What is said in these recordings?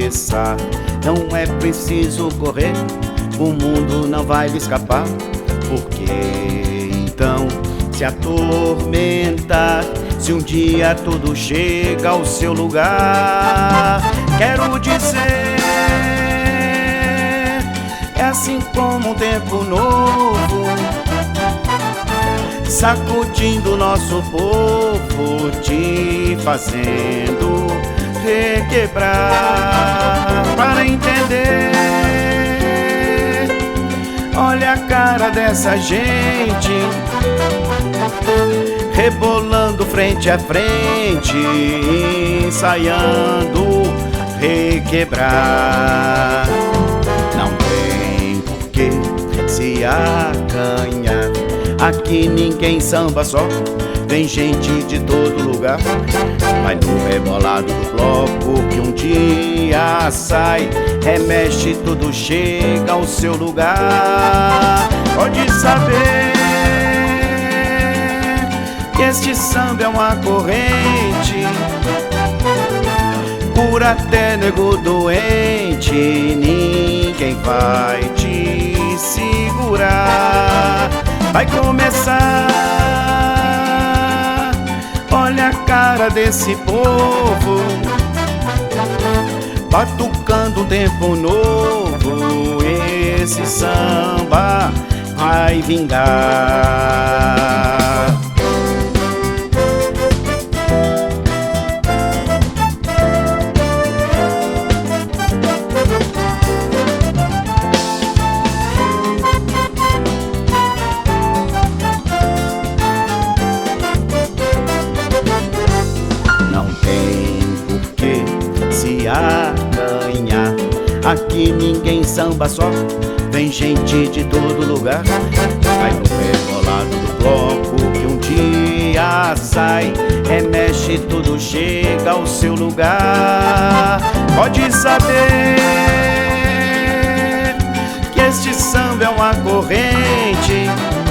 começar. Não é preciso correr, o mundo não vai lhe escapar. Porque então se atormentar se um dia tudo chega ao seu lugar? Quero dizer, é assim como um tempo novo, sacudindo nosso povo, te fazendo requebrar. Para entender, olha a cara dessa gente, rebolando frente a frente, ensaiando requebrar. Não tem porquê se acanhar, aqui ninguém samba só, vem gente de todo lugar. Vai no rebolado do bloco que um dia sai, remexe, tudo chega ao seu lugar. Pode saber que este samba é uma corrente, cura até nego doente, ninguém vai te segurar. Vai começar, olha a cara desse povo, batucando um tempo novo, esse samba vai vingar. Acanhar, aqui ninguém samba só, vem gente de todo lugar. Vai no rebolado do bloco que um dia sai, remexe, tudo chega ao seu lugar. Pode saber que este samba é uma corrente,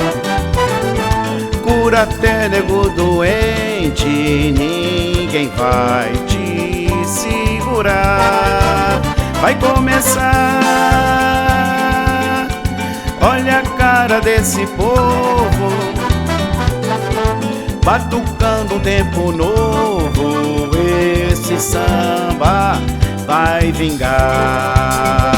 cura até nego doente, ninguém vai te segurar. Vai começar, olha a cara desse povo, batucando um tempo novo, esse samba vai vingar.